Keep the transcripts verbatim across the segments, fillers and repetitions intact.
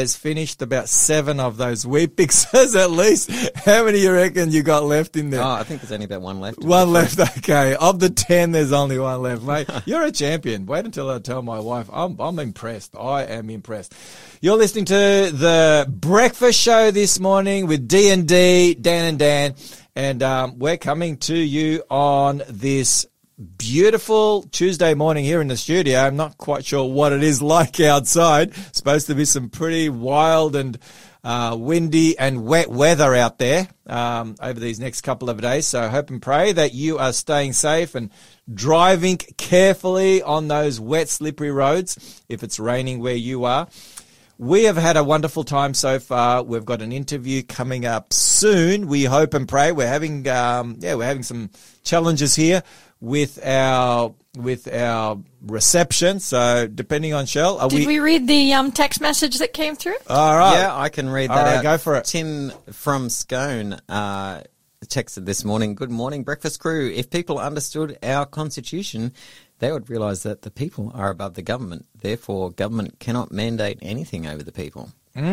has finished about seven of those Weet-Bixers at least. How many you reckon you got left in there? Oh, I think there's only about one left. One left, okay. Of the ten, there's only one left, mate. You're a champion. Wait until I tell my wife. I'm, I'm impressed. I am impressed. You're listening to the Breakfast Show this morning with D and D, Dan and Dan, and um, we're coming to you on this beautiful Tuesday morning here in the studio. I'm not quite sure what it is like outside. Supposed to be some pretty wild and uh, windy and wet weather out there um, over these next couple of days. So I hope and pray that you are staying safe and driving carefully on those wet, slippery roads if it's raining where you are. We have had a wonderful time so far. We've got an interview coming up soon. We hope and pray. We're having, um, yeah, we're having some challenges here with our with our reception. So depending on Shell, are did we, we read the um, text message that came through? All right, yeah, I can read that All right, out. go for it. Tim from Scone uh, texted this morning. Good morning, breakfast crew. If people understood our constitution, they would realise that the people are above the government. Therefore, government cannot mandate anything over the people.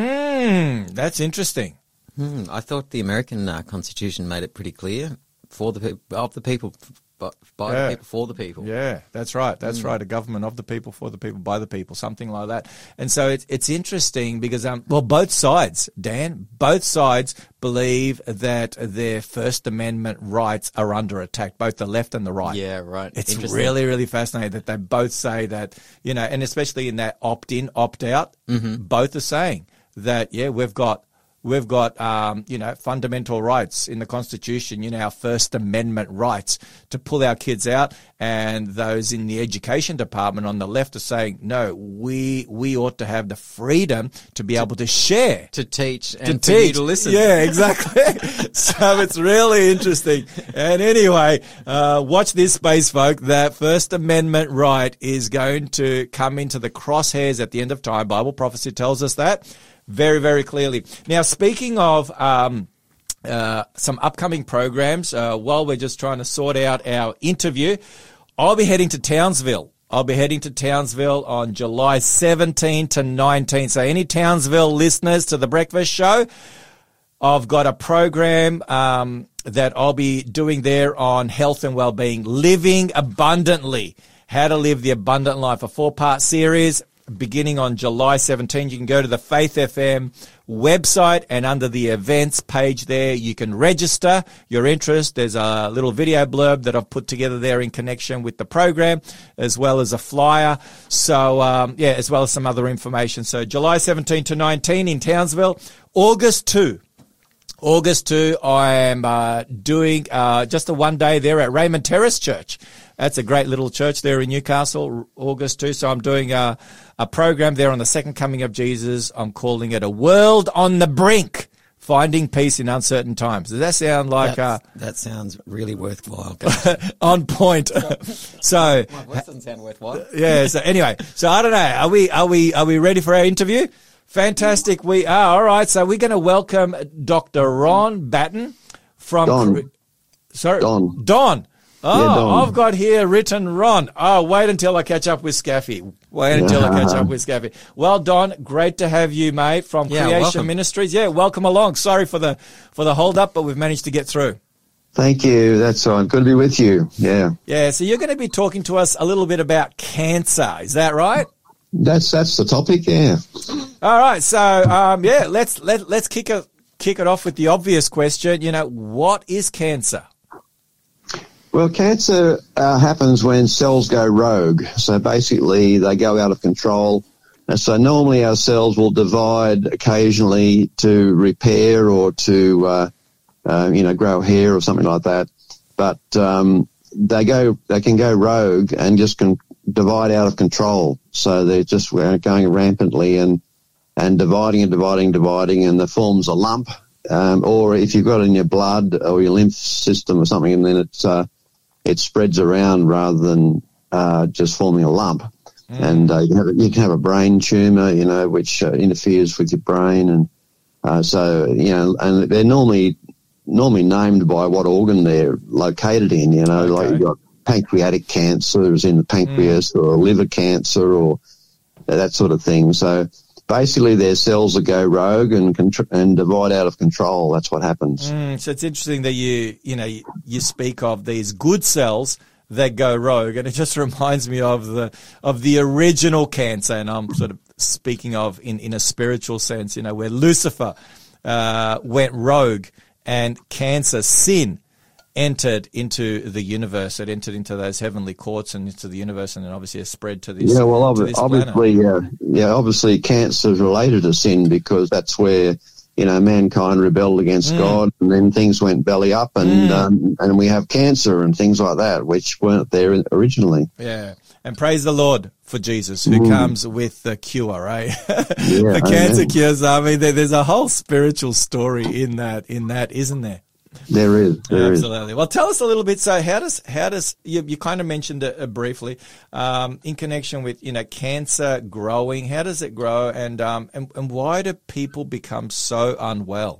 Mm, that's interesting. Hmm, I thought the American uh, constitution made it pretty clear for the people, of the people. But by Yeah. the people, for the people. Yeah, that's right. That's mm. right. A government of the people, for the people, by the people, something like that. And so it's it's interesting because, um, well, both sides, Dan, both sides believe that their First Amendment rights are under attack, both the left and the right. Yeah, right. It's really, really fascinating that they both say that, you know, and especially in that opt-in, opt-out, mm-hmm. both are saying that, yeah, we've got We've got, um, you know, fundamental rights in the Constitution, you know, our First Amendment rights to pull our kids out. And those in the education department on the left are saying, no, we we ought to have the freedom to be able to share. To teach to and teach. for you to listen. Yeah, exactly. So it's really interesting. And anyway, uh, watch this space, folk. That First Amendment right is going to come into the crosshairs at the end of time. Bible prophecy tells us that very, very clearly. Now, speaking of um, uh, some upcoming programs, uh, while we're just trying to sort out our interview, I'll be heading to Townsville. I'll be heading to Townsville on July seventeenth to nineteenth. So any Townsville listeners to the Breakfast Show, I've got a program um, that I'll be doing there on health and well-being, living abundantly, how to live the abundant life, a four-part series. Beginning on July seventeenth, you can go to the Faith F M website and under the events page there, you can register your interest. There's a little video blurb that I've put together there in connection with the program, as well as a flyer. So, um, yeah, as well as some other information. So July seventeenth to nineteenth in Townsville. August second. August second, I am uh, doing uh, just a one day there at Raymond Terrace Church. That's a great little church there in Newcastle, August second. So I'm doing a, a program there on the second coming of Jesus. I'm calling it A World on the Brink, Finding Peace in Uncertain Times. Does that sound like... Uh, that sounds really worthwhile. On point. So... My voice doesn't sound worthwhile. Yeah, so anyway, so I don't know. Are we, are we, are we ready for our interview? Fantastic. We are. All right. So we're going to welcome Doctor Ron Batten from... Don. Sorry. Don. Don. Oh, yeah, Don. I've got here written Ron. Oh, wait until I catch up with Scaffy. Wait until yeah. I catch up with Scaffy. Well, Don, great to have you, mate, from yeah, Creation welcome. Ministries. Yeah, welcome along. Sorry for the for the hold up, but we've managed to get through. Thank you. That's all. Good to be with you. Yeah. Yeah. So you're going to be talking to us a little bit about cancer. Is that right? That's that's the topic. Yeah. All right. So um, yeah, let's let let's kick it kick it off with the obvious question. You know, what is cancer? Well, cancer uh, happens when cells go rogue. So basically, they go out of control. And so normally our cells will divide occasionally to repair or to, uh, uh, you know, grow hair or something like that. But um, they go, they can go rogue and just can divide out of control. So they're just going rampantly and and dividing and dividing, dividing, and the forms a lump. Um, or if you've got it in your blood or your lymph system or something, and then it's uh, it spreads around rather than uh, just forming a lump. Mm. And uh, you, can have, you can have a brain tumour, you know, which uh, interferes with your brain. And uh, so, you know, and they're normally normally named by what organ they're located in, you know, okay. Like you've got pancreatic cancer is in the pancreas mm. or liver cancer or that sort of thing. So basically there's cells that go rogue and contr- and divide out of control. That's what happens. Mm, so it's interesting that you, you know, you, you speak of these good cells that go rogue, and it just reminds me of the of the original cancer, and I'm sort of speaking of in, in a spiritual sense, you know, where Lucifer uh, went rogue and cancer, sin, entered into the universe. It entered into those heavenly courts and into the universe, and then obviously it spread to this. Yeah, well, to obvi- this obviously, uh, yeah, obviously, cancer is related to sin because that's where, you know, mankind rebelled against Mm. God, and then things went belly up, and Mm. um, and we have cancer and things like that, which weren't there originally. Yeah, and praise the Lord for Jesus, who Mm. comes with the cure, right? Yeah, the cancer amen. cures. I mean, there, there's a whole spiritual story in that, in that, isn't there? There is, there is. Absolutely. Well, tell us a little bit. So, how does how does you, you kind of mentioned it uh, briefly um, in connection with you know cancer growing? How does it grow, and um and, and why do people become so unwell?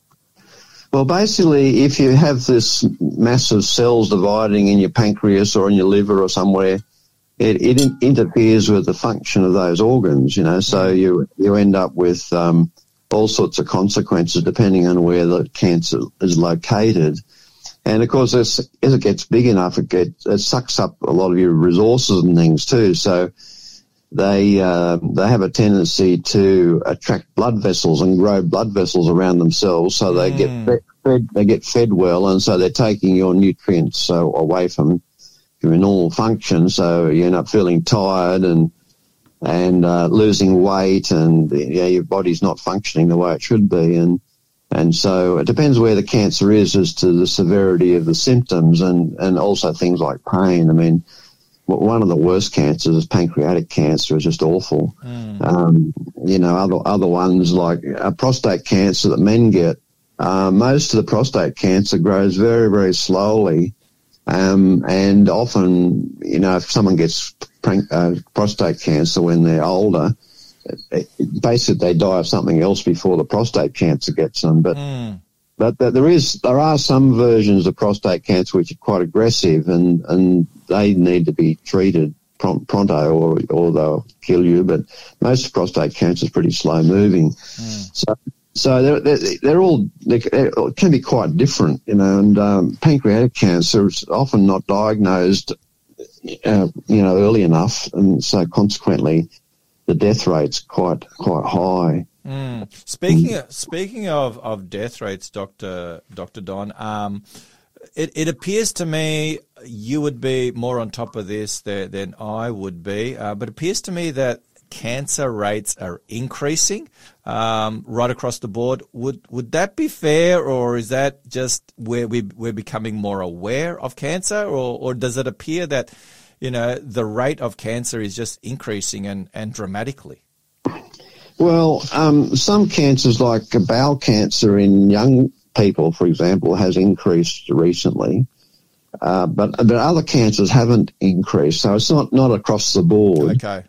Well, basically, if you have this massive cells dividing in your pancreas or in your liver or somewhere, it, it in- interferes with the function of those organs, you know, so you you end up with um, all sorts of consequences depending on where the cancer is located. And, of course, as, as it gets big enough, it, gets, it sucks up a lot of your resources and things too. So they uh, they have a tendency to attract blood vessels and grow blood vessels around themselves, so they Mm. get fed, fed they get fed well, and so they're taking your nutrients so away from your normal function. So you end up feeling tired and and uh, losing weight, and yeah, your body's not functioning the way it should be, and and so it depends where the cancer is as to the severity of the symptoms, and and also things like pain. I mean, one of the worst cancers is pancreatic cancer. It's just awful. Mm. Um, you know, other other ones like uh, prostate cancer that men get. Uh, most of the prostate cancer grows very, very slowly, um, and often, you know, if someone gets prank, uh, prostate cancer when they're older, it, it, basically they die of something else before the prostate cancer gets them. But Mm. But there is, there are some versions of prostate cancer which are quite aggressive, and, and they need to be treated pron- pronto, or or they'll kill you. But most prostate cancer is pretty slow moving. Mm. So so they're they're, they're all they can be quite different, you know. And um, pancreatic cancer is often not diagnosed, uh, you know, early enough, and so consequently, the death rate's quite quite high. Mm. Speaking of, speaking of, of death rates, Doctor Doctor Don, um, it, it appears to me you would be more on top of this than, than I would be, uh, but it appears to me that cancer rates are increasing um, right across the board. Would would that be fair, or is that just where we we're becoming more aware of cancer, or or does it appear that you know the rate of cancer is just increasing and, and dramatically? Well, um, some cancers, like bowel cancer in young people, for example, has increased recently, uh, but but other cancers haven't increased, so it's not, not across the board. Okay.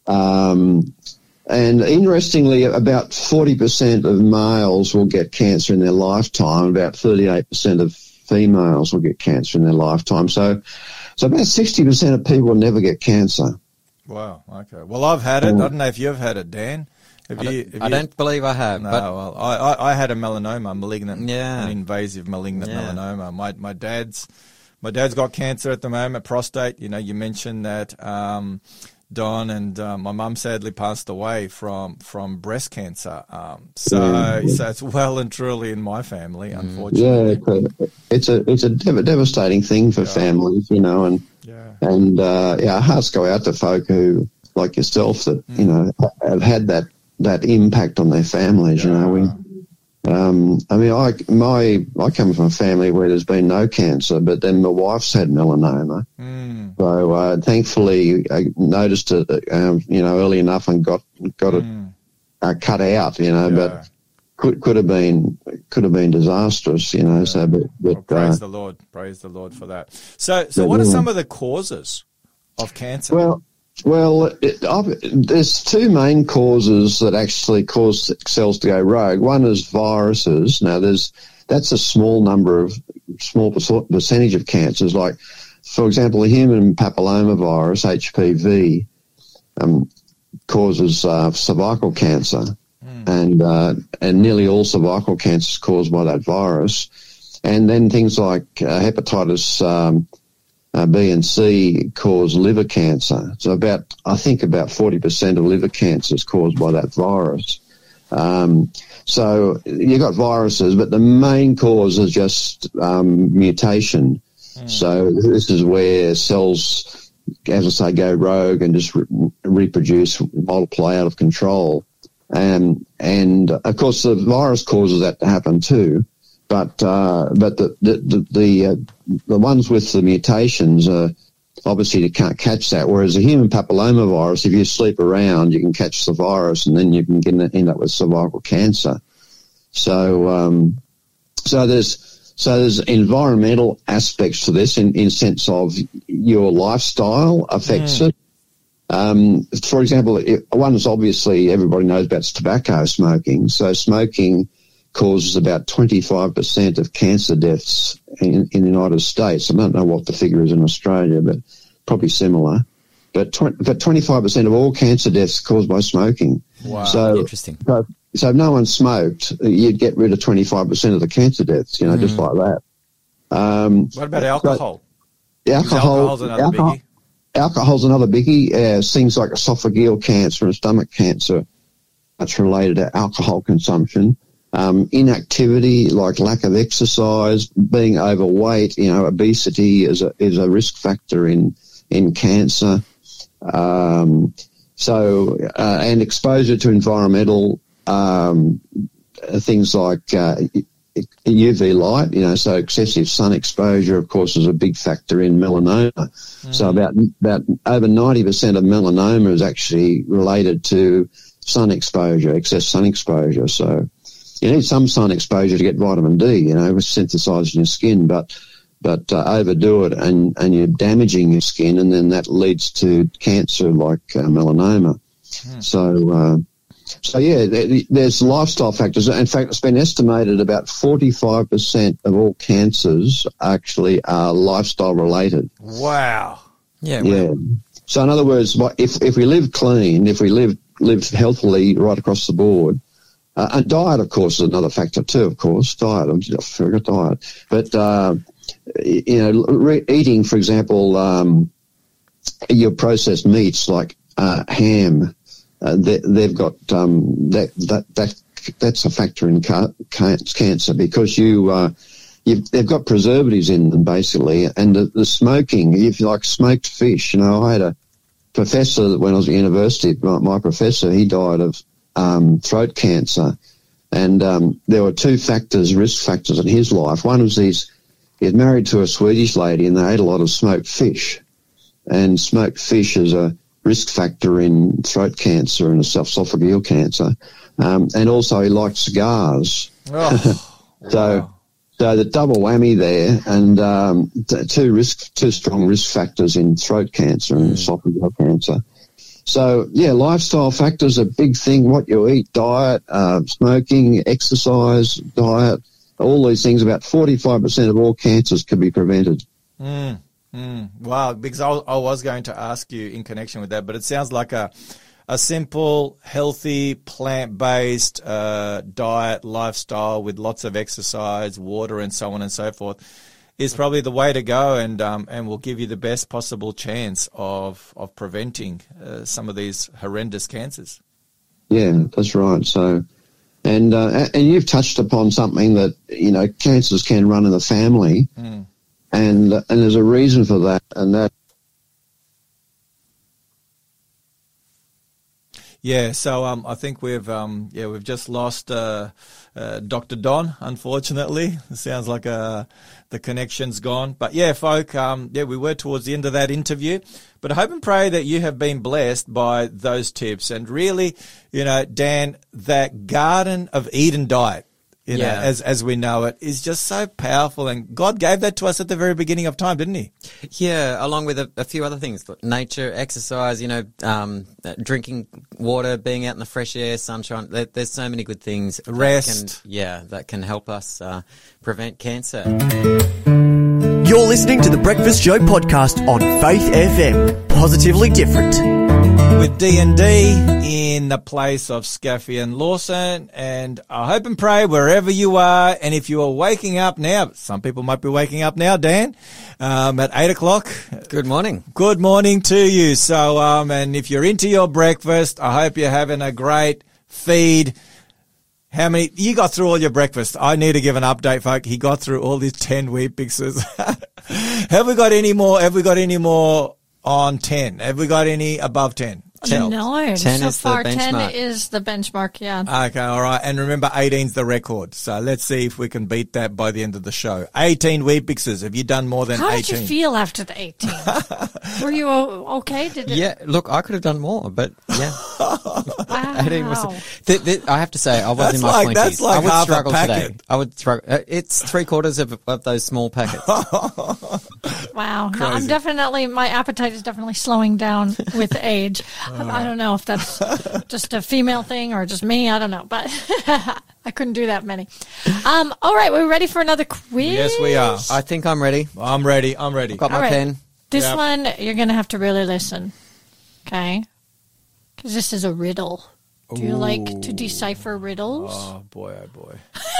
Um, and interestingly, about forty percent of males will get cancer in their lifetime, about thirty-eight percent of females will get cancer in their lifetime. So, so about sixty percent of people never get cancer. Wow. Okay. Well, I've had it. I don't know if you've had it, Dan. Have I, you, don't, have I you, don't believe I have. No, but well, I, I, I had a melanoma, malignant, Yeah. an invasive malignant Yeah. melanoma. My my dad's my dad's got cancer at the moment, prostate. You know, you mentioned that, um, Don, and uh, my mum sadly passed away from from breast cancer. Um, so Yeah. so it's well and truly in my family, Yeah, unfortunately. it's a it's a, it's a dev- devastating thing for Yeah. families, you know, and Yeah. and uh, yeah, our hearts go out to folk who, like yourself, that you know have had that. that impact on their families, you know. We, um, I mean, I my I come from a family where there's been no cancer, but then my wife's had melanoma. Mm. So uh, thankfully, I noticed it, um, you know, early enough and got got it Mm. uh, cut out, you know. Yeah. But could could have been could have been disastrous, you know. Yeah. So, but, but Well, praise uh, the Lord. Praise the Lord for that. So so but, what are yeah. some of the causes of cancer? well. Well, it, I've, there's two main causes that actually cause cells to go rogue. One is viruses. Now, there's that's a small number of small percentage of cancers. Like, for example, the human papillomavirus, H P V. Um, causes uh, cervical cancer, mm. and uh, and nearly all cervical cancer is caused by that virus. And then things like uh, hepatitis um, uh, B and C cause liver cancer. So about, I think about forty percent of liver cancer is caused by that virus. Um, so you've got viruses, but the main cause is just um, mutation. Mm. So this is where cells, as I say, go rogue and just re- reproduce, multiply out of control. And, and of course the virus causes that to happen too. But uh, but the the the the, uh, the ones with the mutations are obviously you can't catch that. Whereas a human papillomavirus, if you sleep around, you can catch the virus, and then you can get, end up with cervical cancer. So um, so there's so there's environmental aspects to this in in sense of your lifestyle affects mm. it. Um, for example, it, one is obviously everybody knows about tobacco smoking. So smoking causes about twenty-five percent of cancer deaths in, in the United States. I don't know what the figure is in Australia, but probably similar. But, tw- but twenty-five percent of all cancer deaths caused by smoking. Wow, so, interesting. So, so if no one smoked, you'd get rid of twenty-five percent of the cancer deaths, you know, mm. just like that. Um, what about alcohol? So, alcohol alcohol's another alcohol, biggie. Alcohol's another biggie. Uh, things like esophageal cancer and stomach cancer, that's related to alcohol consumption. Um, inactivity, like lack of exercise, being overweight, you know, obesity is a, is a risk factor in, in cancer. Um, so, uh, and exposure to environmental, um, things like, uh, U V light, you know, so excessive sun exposure, of course, is a big factor in melanoma. Mm. So about, about over ninety percent of melanoma is actually related to sun exposure, excess sun exposure. So, you need some sun exposure to get vitamin D, you know, it's synthesised in your skin, but but uh, overdo it and, and you're damaging your skin, and then that leads to cancer like uh, melanoma. Hmm. So, uh, so yeah, there, there's lifestyle factors. In fact, it's been estimated about forty-five percent of all cancers actually are lifestyle related. Wow. Yeah. Yeah. Wow. So in other words, if if we live clean, if we live live healthily right across the board. Uh, and diet, of course, is another factor too, of course. Diet, I forgot diet. But, uh, you know, re- eating, for example, um, your processed meats like uh, ham, uh, they, they've got um, that, that, that, that's a factor in ca- cancer because you, uh, you've, they've got preservatives in them, basically. And the, the smoking, if you like smoked fish, you know, I had a professor when I was at university, my, my professor, he died of Um, throat cancer, and um, there were two factors, risk factors in his life. One was he's he was married to a Swedish lady, and they ate a lot of smoked fish, and smoked fish is a risk factor in throat cancer and esophageal cancer, um, and also he liked cigars. Oh, so, wow. so the double whammy there, and um, t- two risk, two strong risk factors in throat cancer and mm. esophageal cancer. So, yeah, lifestyle factors are a big thing, what you eat, diet, uh, smoking, exercise, diet, all these things. About forty-five percent of all cancers can be prevented. Mm, mm, wow, because I, I was going to ask you in connection with that, but it sounds like a, a simple, healthy, plant-based uh, diet, lifestyle with lots of exercise, water and so on and so forth is probably the way to go, and um, and will give you the best possible chance of of preventing uh, some of these horrendous cancers. Yeah, that's right. So, and uh, and you've touched upon something that, you know, cancers can run in the family, mm. and and there's a reason for that, and that. Yeah, so um, I think we've um, yeah we've just lost uh, uh, Doctor Don. Unfortunately, it sounds like uh, the connection's gone. But yeah, folk, um, yeah, we were towards the end of that interview. But I hope and pray that you have been blessed by those tips. And really, you know, Dan, that Garden of Eden diet, you yeah. know, as as we know it, is just so powerful. And God gave that to us at the very beginning of time, didn't he? Yeah, along with a, a few other things, nature, exercise, you know, um, drinking water, being out in the fresh air, sunshine. There, there's so many good things. Rest. That can, yeah, that can help us uh, prevent cancer. You're listening to the Breakfast Show podcast on Faith F M. Positively different. with D and D in the place of Scaffy and Lawson. And I hope and pray wherever you are, and if you are waking up now, some people might be waking up now, Dan, um, at eight o'clock. Good morning. Good morning to you. So, um, and if you're into your breakfast, I hope you're having a great feed. How many, you got through all your breakfast. I need to give an update, folk. He got through all these ten wheat mixes. Have we got any more, have we got any more on ten? Have we got any above ten? ten. No, ten so is the far ten benchmark. is the benchmark, yeah. Okay, all right. And remember, eighteen's the record. So let's see if we can beat that by the end of the show. eighteen wheat mixes. Have you done more than How eighteen? did you feel after the eighteen? Were you o- okay? Did it? Yeah, look, I could have done more, but yeah. Wow. eighteen was, th- th- I have to say, I was That's in my like- twenties. that's like I would half a struggle packet. today. I would struggle. Uh, it's three quarters of, of those small packets. Wow. No, Crazy. I'm definitely, my appetite is definitely slowing down with age. I don't know if that's just a female thing or just me. I don't know, but I couldn't do that many. Um, all right. We're ready for another quiz. Yes, we are. I think I'm ready. I'm ready. I'm ready. Got my All right. pen. This Yep. one, you're going to have to really listen. Okay? Because this is a riddle. Do you like to decipher riddles? Oh, boy, oh, boy.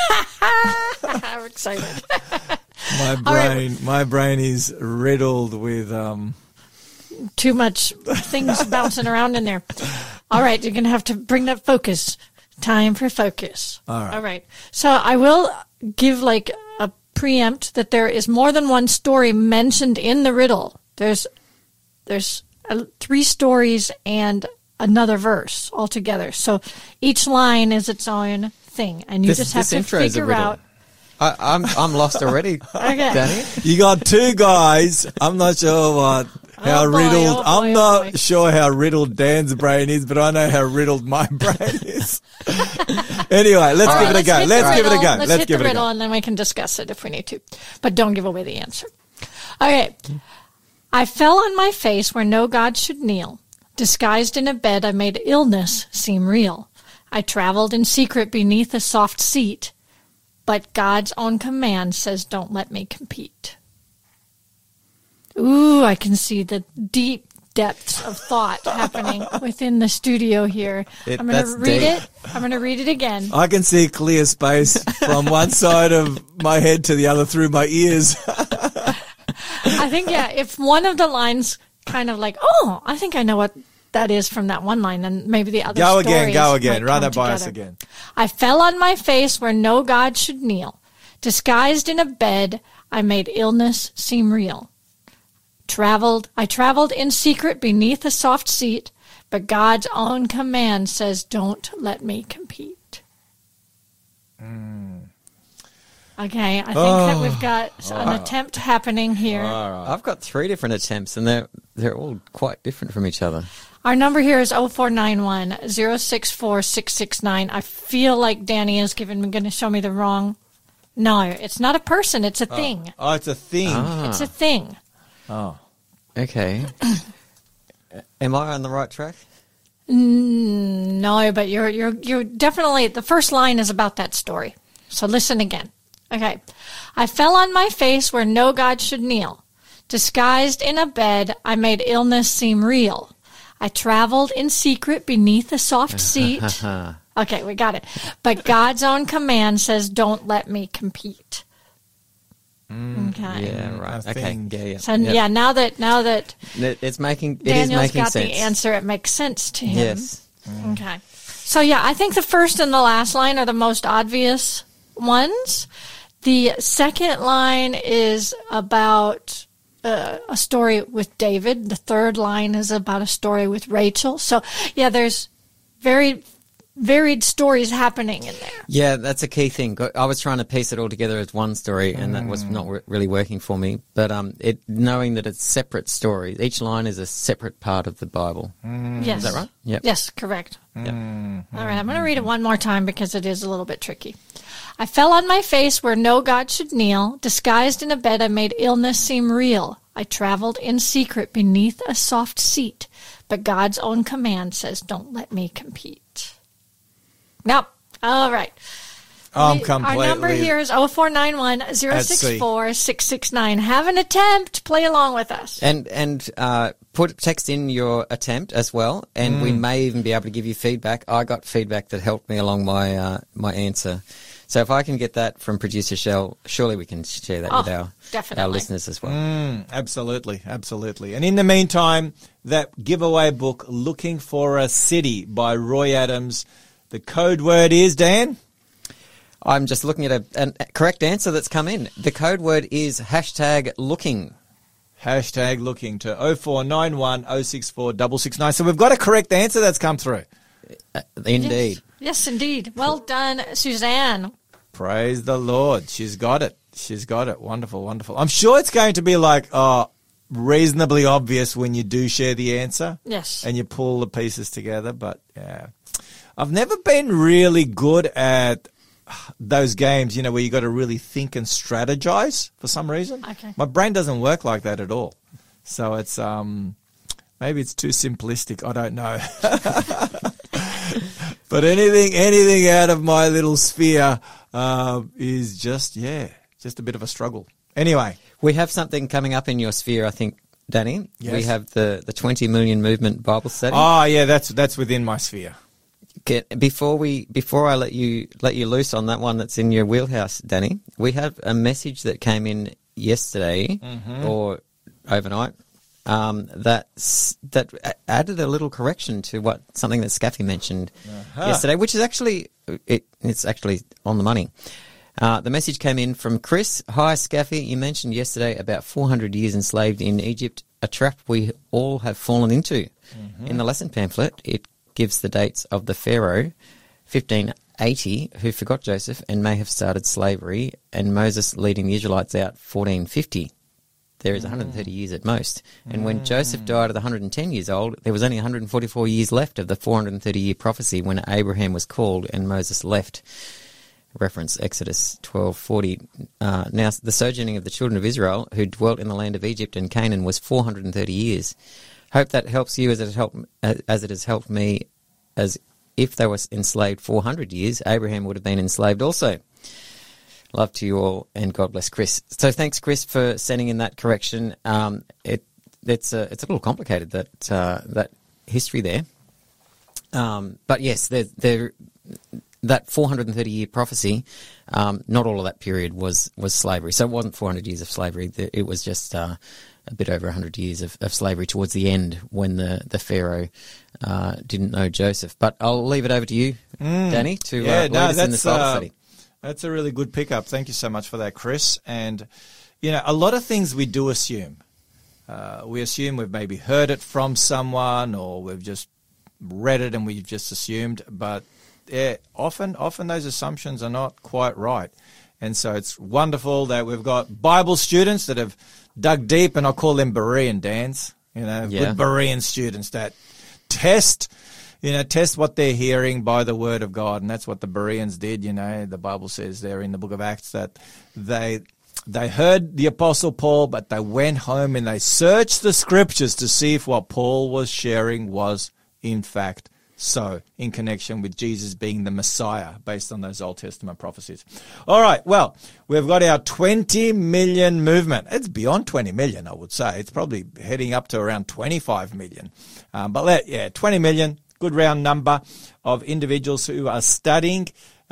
I'm excited. My All right. brain, my brain is riddled with, um, Too much things bouncing around in there. All right, you're going to have to bring that focus. Time for focus. All right. All right. So I will give like a preempt that there is more than one story mentioned in the riddle. There's there's uh, three stories and another verse altogether. So each line is its own thing, and you This- just have this to intro is a figure riddle. out. I, I'm I'm lost already, Okay. Danny. you got two guys. I'm not sure what, how Oh, boy, riddled, oh, boy, I'm oh, not boy. sure how riddled Dan's brain is, but I know how riddled my brain is. Anyway, let's All give right, it a go. hit the Let's give it a riddle. go. Let's, Let's hit give the it a riddle, go. and then we can discuss it if we need to. But don't give away the answer. Okay. I fell on my face where no God should kneel. Disguised in a bed, I made illness seem real. I traveled in secret beneath a soft seat, but God's own command says don't let me compete. Ooh, I can see the deep depths of thought happening within the studio here. It- I'm going that's to read deep. it. I'm going to read it again. I can see clear space from one side of my head to the other through my ears. I think, yeah, if one of the lines kind of like, oh, I think I know what that is from that one line, then maybe the other Go again, stories go again. might Run come that by us together. again. I fell on my face where no God should kneel. Disguised in a bed, I made illness seem real. Traveled, I traveled in secret beneath a soft seat, but God's own command says, don't let me compete. Mm. Okay, I think Oh. that we've got an attempt happening here. I've got three different attempts, and they're they're all quite different from each other. Our number here is oh four nine one, oh six four, six six nine. I feel like Danny is giving me, going to show me the wrong. No, it's not a person. It's a thing. Oh, it's a thing. Ah, It's a thing. Oh. okay. Am I on the right track? No, but you're you're you're definitely, the first line is about that story. So listen again. Okay. I fell on my face where no God should kneel. Disguised in a bed, I made illness seem real. I traveled in secret beneath a soft seat. Okay, we got it. But God's own command says, don't let me compete. Okay. Yeah, right. a Okay. thing. Yeah, yeah. So Yep. yeah, now that now that It- It's making it is Daniel's making got sense. the answer, it makes sense to him. Yes. Okay. So yeah, I think the first and the last line are the most obvious ones. The second line is about uh, a story with David. The third line is about a story with Rachel. So yeah, there's very varied stories happening in there. Yeah, that's a key thing. I was trying to piece it all together as one story, and that was not re- really working for me. But um, it knowing that it's separate stories, each line is a separate part of the Bible. Yes. Is that right? Yep. Yes, correct. Yep. All right, I'm going to read it one more time because it is a little bit tricky. I fell on my face where no God should kneel. Disguised in a bed, I made illness seem real. I traveled in secret beneath a soft seat, but God's own command says, don't let me compete. Nope. All right. I'm We- completely. Our number here is oh four nine one, oh six four, six six nine. Have an attempt. Play along with us. And and uh, put text in your attempt as well, and Mm. we may even be able to give you feedback. I got feedback that helped me along my uh, my answer. So if I can get that from producer Shell, surely we can share that Oh, with our definitely. our listeners as well. Mm, absolutely, absolutely. And in the meantime, that giveaway book, Looking for a City by Roy Adams. The code word is, Dan? I'm just looking at a, an- a correct answer that's come in. The code word is hashtag looking. Hashtag looking to oh four nine one oh six four six six nine. So we've got a correct answer that's come through. Uh, indeed. Yes. Yes, indeed. Well done, Suzanne. Praise the Lord. She's got it. She's got it. Wonderful, wonderful. I'm sure it's going to be like, oh, reasonably obvious when you do share the answer. Yes. And you pull the pieces together. But yeah, I've never been really good at those games, you know, where you got to really think and strategize for some reason. Okay. My brain doesn't work like that at all. So it's, um, maybe it's too simplistic. I don't know. But anything, anything out of my little sphere, uh, is just, yeah, just a bit of a struggle. Anyway. We have something coming up in your sphere, I think, Danny. Yes. We have the, the twenty million movement Bible study. Oh, yeah, that's, that's within my sphere. Get, before we before I let you let you loose on that one that's in your wheelhouse, Danny, we have a message that came in yesterday Mm-hmm. or overnight um, that s- that a- added a little correction to what something that Scaffy mentioned Uh-huh. yesterday, which is actually it, it's actually on the money. Uh, the message came in from Chris. Hi, Scaffy. You mentioned yesterday about four hundred years enslaved in Egypt, a trap we all have fallen into. Mm-hmm. In the lesson pamphlet, it gives the dates of the Pharaoh, fifteen eighty, who forgot Joseph and may have started slavery, and Moses leading the Israelites out, fourteen fifty. There is one hundred thirty years at most. And when Joseph died at one hundred ten years old, there was only one hundred forty-four years left of the four hundred thirty year prophecy when Abraham was called and Moses left. Reference Exodus twelve forty. Uh, now, the sojourning of the children of Israel who dwelt in the land of Egypt and Canaan was four hundred thirty years. Hope that helps you as it helped as it has helped me. As if they were enslaved four hundred years, Abraham would have been enslaved also. Love to you all, and God bless Chris. So thanks, Chris, for sending in that correction. Um, it it's a it's a little complicated, that uh, that history there. Um, but yes, there there. That four hundred thirty year prophecy, um, not all of that period was, was slavery. So it wasn't four hundred years of slavery. It was just uh, a bit over one hundred years of, of slavery towards the end when the, the Pharaoh uh, didn't know Joseph. But I'll leave it over to you, Danny, to Yeah, uh, lead no, us in that's this Bible uh, study. that's a really good pickup. Thank you so much for that, Chris. And you know, a lot of things we do assume. Uh, we assume we've maybe heard it from someone, or we've just read it and we've just assumed. But yeah, often, often those assumptions are not quite right. And so it's wonderful that we've got Bible students that have dug deep, and I call them Berean Dans. You know, Yeah. good Berean students that test. You know, test what they're hearing by the word of God. And that's what the Bereans did. You know, the Bible says there in the book of Acts that they they heard the Apostle Paul, but they went home and they searched the scriptures to see if what Paul was sharing was in fact so, in connection with Jesus being the Messiah based on those Old Testament prophecies. All right, well, we've got our twenty million movement. It's beyond twenty million, I would say. It's probably heading up to around twenty-five million. Um, but let, yeah, twenty million. Good round number of individuals who are studying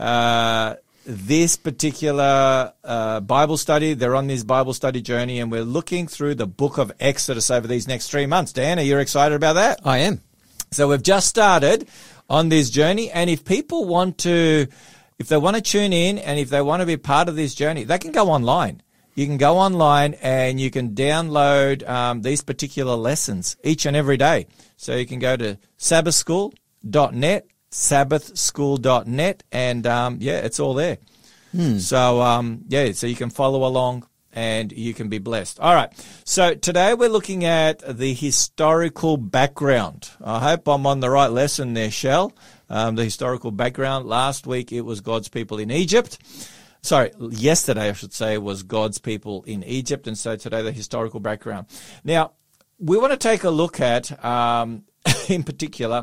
uh, this particular uh, Bible study. They're on this Bible study journey, and we're looking through the book of Exodus over these next three months. Dan, are you excited about that? I am. So we've just started on this journey, and if people want to, if they want to tune in and if they want to be part of this journey, they can go online. You can go online and you can download um, these particular lessons each and every day. So you can go to sabbath school dot net, sabbath school dot net, and um, yeah, it's all there. Hmm. So um, yeah, so you can follow along and you can be blessed. All right. So today we're looking at the historical background. I hope I'm on the right lesson there, Shell. Um, the historical background. Last week it was God's people in Egypt. Sorry, yesterday I should say was God's people in Egypt. And so today the historical background. Now, we want to take a look at, um, in particular,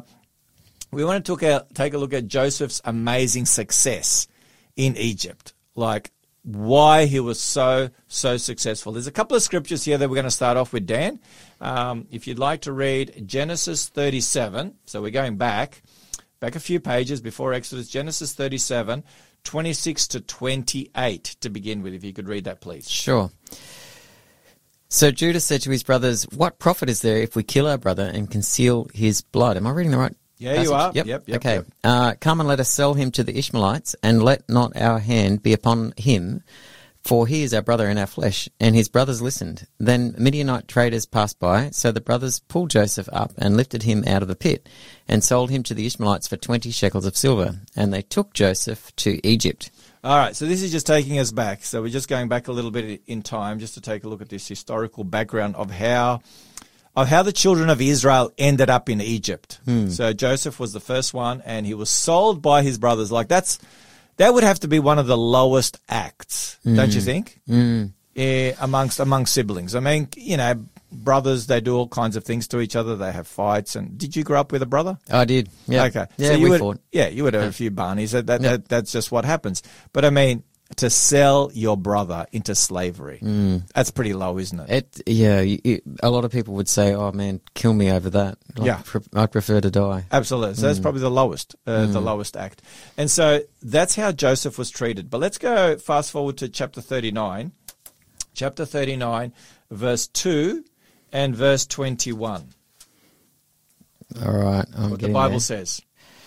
we want to take a, take a look at Joseph's amazing success in Egypt. Like, why he was so, so successful. There's a couple of scriptures here that we're going to start off with, Dan. Um, if you'd like to read Genesis thirty-seven, so we're going back, back a few pages before Exodus, Genesis thirty-seven, twenty-six to twenty-eight to begin with, if you could read that, please. Sure. So Judah said to his brothers, "What profit is there if we kill our brother and conceal his blood?" Am I reading the right Yeah, passage? you are. Yep. Yep, yep, okay. yep. Uh, come and let us sell him to the Ishmaelites, and let not our hand be upon him, for he is our brother in our flesh. And his brothers listened. Then Midianite traders passed by, so the brothers pulled Joseph up and lifted him out of the pit, and sold him to the Ishmaelites for twenty shekels of silver. And they took Joseph to Egypt. All right, so this is just taking us back. So we're just going back a little bit in time just to take a look at this historical background of how of how the children of Israel ended up in Egypt. Hmm. So Joseph was the first one, and he was sold by his brothers. Like that's that would have to be one of the lowest acts, don't you think? Mm. Eh, amongst amongst siblings. I mean, you know, brothers, they do all kinds of things to each other. They have fights. And did you grow up with a brother? I did. Yeah. Okay. Yeah, so you we would, fought. Yeah, you would have a few Barneys. That, that, Yeah. that that's just what happens. But I mean, to sell your brother into slavery, Mm. that's pretty low, isn't it? It, yeah, you, you, a lot of people would say, "Oh man, kill me over that." Like, Yeah. pre- I'd prefer to die. Absolutely. So that's probably the lowest, uh, the lowest act. And so that's how Joseph was treated. But let's go fast forward to chapter thirty-nine. Chapter thirty-nine, verse two and verse twenty-one. All right, I'm What the getting Bible there. says.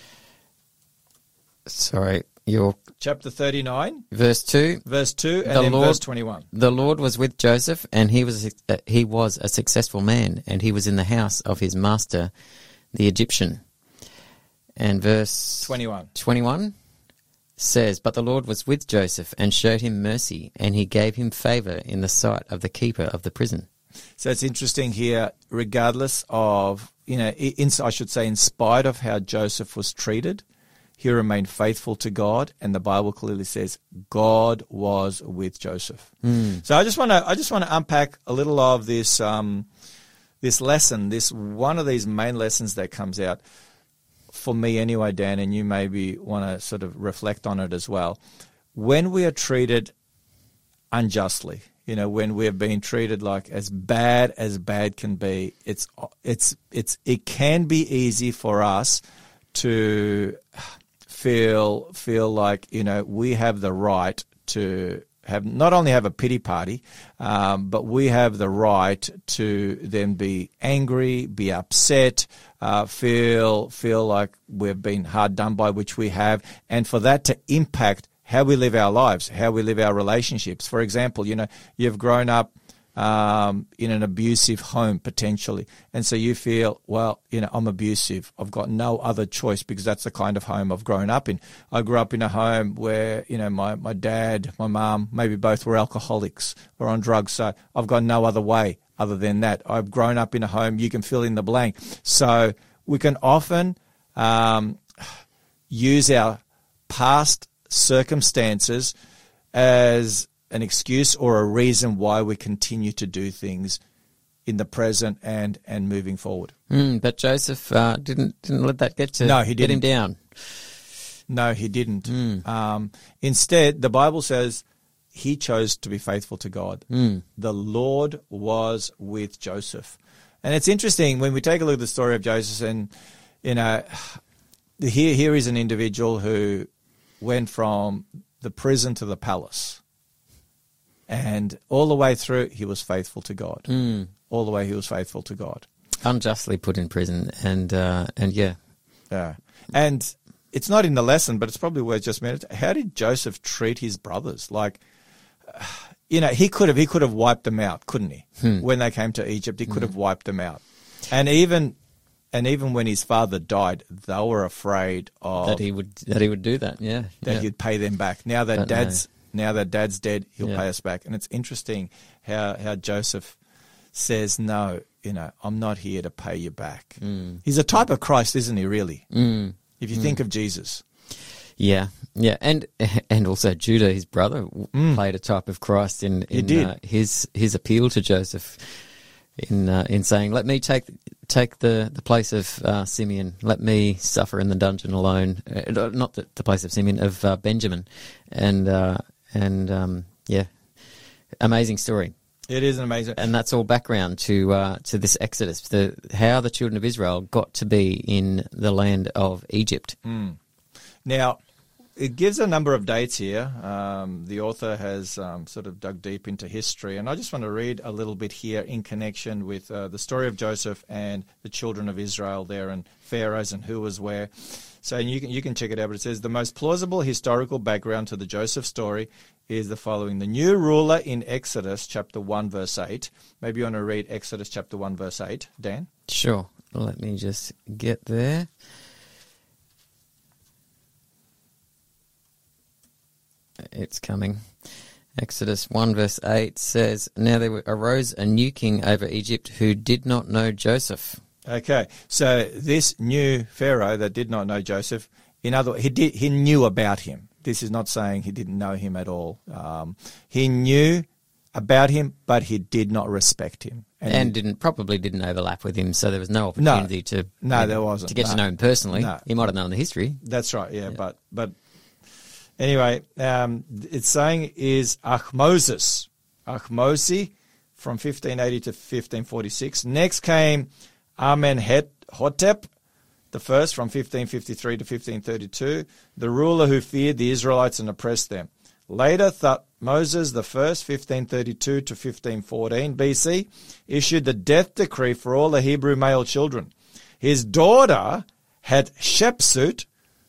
Sorry, your Chapter thirty-nine, verse two. verse two, and The then Lord- verse twenty-one. The Lord was with Joseph, and he was uh, he was a successful man, and he was in the house of his master, the Egyptian. And verse twenty-one. twenty-one says, "But the Lord was with Joseph and showed him mercy, and he gave him favor in the sight of the keeper of the prison." So it's interesting here, regardless of, you know, in, I should say, in spite of how Joseph was treated, he remained faithful to God, and the Bible clearly says God was with Joseph. Mm. So I just want to, I just want to unpack a little of this, um, this lesson, this one of these main lessons that comes out for me anyway, Dan, and you maybe want to sort of reflect on it as well. When we are treated unjustly, you know, when we're being treated like as bad as bad can be, it's it's it's it can be easy for us to feel feel like, you know, we have the right to have not only have a pity party, um, but we have the right to then be angry, be upset, uh, feel feel like we've been hard done by, which we have, and for that to impact how we live our lives, how we live our relationships. For example, you know, you've grown up um, in an abusive home potentially, and so you feel, well, you know, I'm abusive. I've got no other choice because that's the kind of home I've grown up in. I grew up in a home where, you know, my, my dad, my mum, maybe both were alcoholics or on drugs, so I've got no other way other than that. I've grown up in a home, you can fill in the blank. So we can often um, use our past circumstances as an excuse or a reason why we continue to do things in the present and, and moving forward. Mm, but Joseph uh, didn't didn't let that get to No, he get him didn't. down. No, he didn't. Mm. Um, instead, the Bible says he chose to be faithful to God. Mm. The Lord was with Joseph. And it's interesting when we take a look at the story of Joseph, and, you know, here, here is an individual who went from the prison to the palace. And all the way through, he was faithful to God. Mm. All the way he was faithful to God. Unjustly put in prison, and uh, and yeah, Yeah. And it's not in the lesson, but it's probably worth just meditating. How did Joseph treat his brothers? Like, you know, he could have he could have wiped them out, couldn't he? Hmm. When they came to Egypt, he could have wiped them out. And even and even when his father died, they were afraid of that he would that he would do that. Yeah, that yeah. he'd pay them back. Now that But no. dad's now that dad's dead, he'll Yeah. pay us back. And it's interesting how how Joseph says, "No, you know, I'm not here to pay you back." Mm. He's a type of Christ, isn't he? Really, Mm. if you think of Jesus. Yeah, yeah, and and also Judah, his brother, w played a type of Christ in, in He did. Uh, his his appeal to Joseph in uh, in saying, "Let me take take the, the place of uh, Simeon. Let me suffer in the dungeon alone." Uh, not the, the place of Simeon, of uh, Benjamin, and uh, And, um, yeah, amazing story. It is an amazing. And that's all background to uh, to this Exodus, the, how the children of Israel got to be in the land of Egypt. Mm. Now, it gives a number of dates here. Um, the author has um, sort of dug deep into history, and I just want to read a little bit here in connection with uh, the story of Joseph and the children of Israel there, and Pharaohs and who was where. So you can you can check it out. But it says the most plausible historical background to the Joseph story is the following: the new ruler in Exodus chapter one verse eight. Maybe you want to read Exodus chapter one verse eight, Dan. Sure. Let me just get there. It's coming. Exodus one verse eight says, "Now there arose a new king over Egypt who did not know Joseph." Okay, so this new Pharaoh that did not know Joseph, in other words, he did, he knew about him. This is not saying he didn't know him at all. Um, he knew about him, but he did not respect him, and, and didn't probably didn't overlap with him. So there was no opportunity no, to no, there wasn't to get no. to know him personally. No. He might have known the history. That's right. Yeah, yeah. but but anyway, um, it's saying is Ahmoses, Ahmosi, from fifteen eighty to fifteen forty-six. Next came Amenhotep the first, from fifteen fifty-three to fifteen thirty-two, the ruler who feared the Israelites and oppressed them. Later, Thutmoses the first, fifteen thirty-two to fifteen fourteen B C, issued the death decree for all the Hebrew male children. His daughter Hatshepsut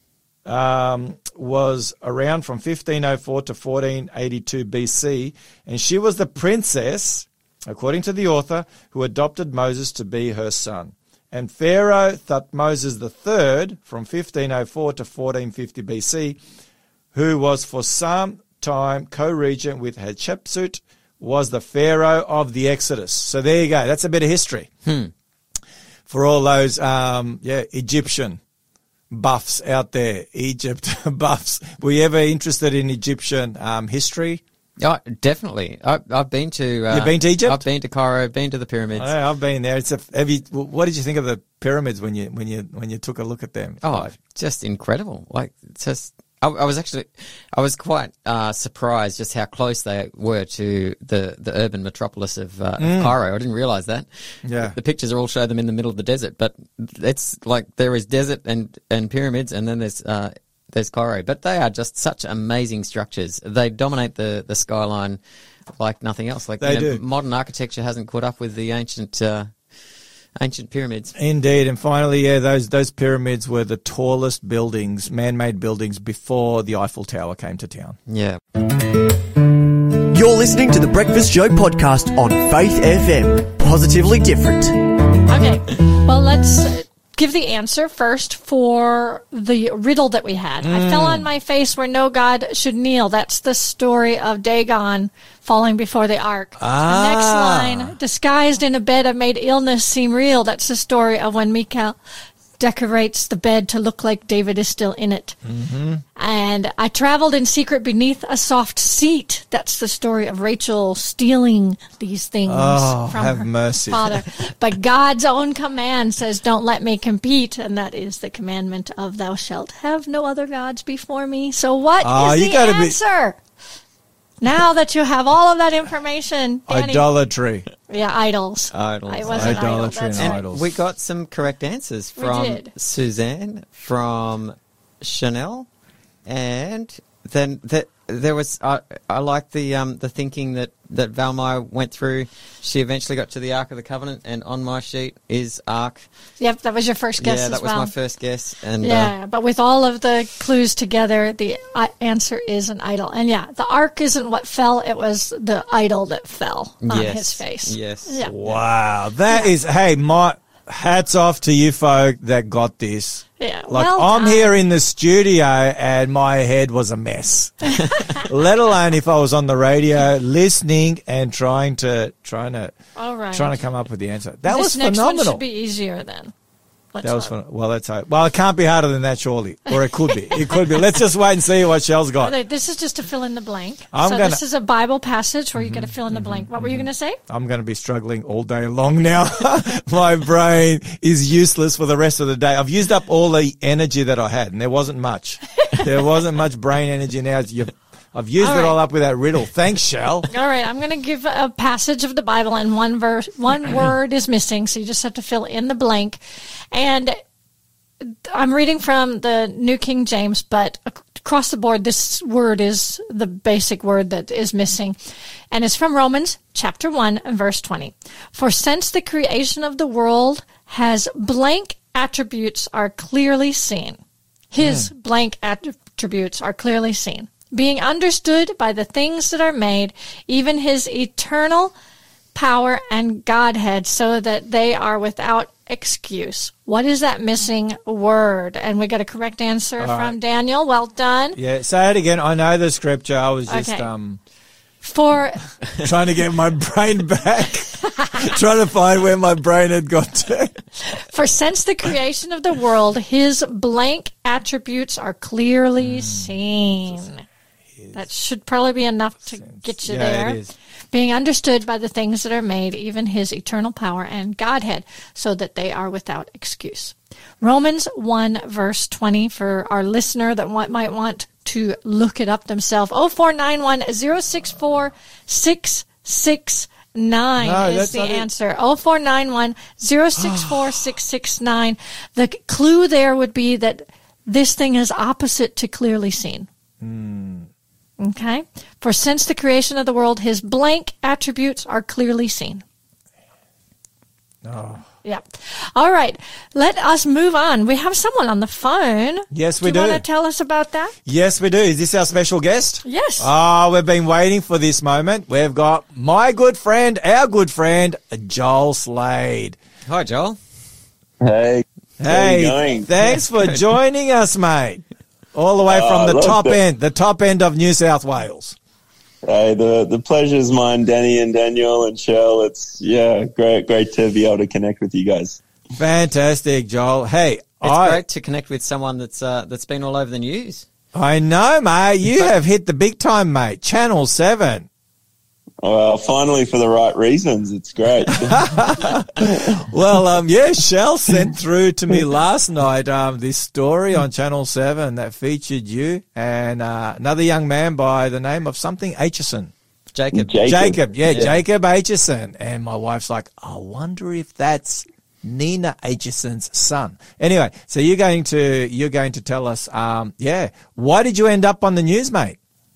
um, was around from fifteen oh four to fourteen eighty-two B C, and she was the princess, according to the author, who adopted Moses to be her son. And Pharaoh Thutmoses the third, from fifteen oh four to fourteen fifty B C, who was for some time co-regent with Hatshepsut, was the Pharaoh of the Exodus. So there you go. That's a bit of history Hmm. for all those um, yeah Egyptian buffs out there. Egypt buffs. Were you ever interested in Egyptian um, history? Oh, definitely. I, I've been to. Uh, You've been to Egypt? I've been to Cairo. Been to the pyramids. I know, I've been there. It's a. Have you? What did you think of the pyramids when you when you when you took a look at them? Oh, just incredible! Like, just I, I was actually, I was quite uh, surprised just how close they were to the, the urban metropolis of, uh, Mm. of Cairo. I didn't realise that. Yeah. The, the pictures all show them in the middle of the desert, but it's like there is desert and and pyramids, and then there's. Uh, There's Cairo, but they are just such amazing structures. They dominate the, the skyline like nothing else. Like They you know, do. modern architecture hasn't caught up with the ancient uh, ancient pyramids. Indeed, and finally, yeah, those those pyramids were the tallest buildings, man-made buildings, before the Eiffel Tower came to town. Yeah. You're listening to the Breakfast Show podcast on Faith F M. Positively different. Okay, well, let's uh, give the answer first for the riddle that we had. I fell on my face where no God should kneel. That's the story of Dagon falling before the ark. Ah. The next line, disguised in a bed, I made illness seem real. That's the story of when Michal decorates the bed to look like David is still in it. Mm-hmm. And I traveled in secret beneath a soft seat. That's the story of Rachel stealing these things Oh, from have her mercy. father. But God's own command says, don't let me compete. And that is the commandment of thou shalt have no other gods before me. So what Oh, is you the gotta be- answer? Now that you have all of that information, Danny, Idolatry. yeah, idols. Idols. I was an idol. Idolatry That's and right. idols. We got some correct answers We from did. Suzanne, from Chanel, and then that there was. I I like the um the thinking that that Valmire went through. She eventually got to the Ark of the Covenant, and on my sheet is Ark. Yep, that was your first guess yeah, as that was well. my first guess, and uh, Yeah, but with all of the clues together, the uh, answer is an idol. And yeah, the ark isn't what fell; it was the idol that fell on yes, his face. Yes. Yeah. Wow, that is. Hey, my hats off to you folk that got this. Yeah. Like, well I'm done. here in the studio and my head was a mess. Let alone if I was on the radio listening and trying to trying to All right. trying to come up with the answer. That this was next phenomenal. one should be easier then. Let's That was hope. fun. Well, let's hope. Well, it can't be harder than that, surely, or it could be. It could be. Let's just wait and see what Shell's got. Okay, this is just to fill in the blank. I'm so gonna- this is a Bible passage where you got to fill in the blank. What were you going to say? I'm going to be struggling all day long now. My brain is useless for the rest of the day. I've used up all the energy that I had, and there wasn't much. There wasn't much brain energy now. You, I've used All it right. all up with that riddle. Thanks, Shell. All right, I'm going to give a passage of the Bible, and one verse, one word is missing, so you just have to fill in the blank. And I'm reading from the New King James, but across the board, this word is the basic word that is missing. And it's from Romans chapter one and verse twenty. For since the creation of the world has blank attributes are clearly seen. His mm. blank attributes are clearly seen, being understood by the things that are made, even his eternal power and Godhead, so that they are without excuse. What is that missing word? And we got a correct answer All from right. Daniel. Well done. Yeah, say it again. I know the scripture. I was just Okay. um For trying to get my brain back, trying to find where my brain had got to. For since the creation of the world, his blank attributes are clearly Mm. seen. That should probably be enough to get you Yeah, there. it is. Being understood by the things that are made, even his eternal power and Godhead, so that they are without excuse. Romans one, verse twenty, for our listener that want, might want to look it up themselves. oh four nine one, oh six four, six six nine No, is that's the not it. answer. oh four nine one, oh six four, six six nine. The clue there would be that this thing is opposite to clearly seen. Okay? For since the creation of the world, his blank attributes are clearly seen. Oh. Yeah. All right. Let us move on. We have someone on the phone. Yes, we do. You do. want to tell us about that? Yes, we do. Is this our special guest? Yes. Oh, we've been waiting for this moment. We've got my good friend, our good friend, Joel Slade. Hi, Joel. Hey, how Hey, you going? thanks for joining us, mate. All the way Uh, from the look, top the- end, the top end of New South Wales. Hey, the the pleasure's mine, Danny and Daniel and Shell. It's yeah, great, great to be able to connect with you guys. Fantastic, Joel. Hey, It's I, great to connect with someone that's uh, that's been all over the news. I know, mate. You have hit the big time, mate. Channel seven. Well, finally for the right reasons. It's great. Well, um, yeah, Shell sent through to me last night um, this story on Channel seven that featured you and uh, another young man by the name of something Aitchison. Jacob. Jacob. Jacob, yeah, Yeah. Jacob Aitchison. And my wife's like, I wonder if that's Nina Aitchison's son. Anyway, so you're going to you're going to tell us, um, yeah, why did you end up on the news, mate?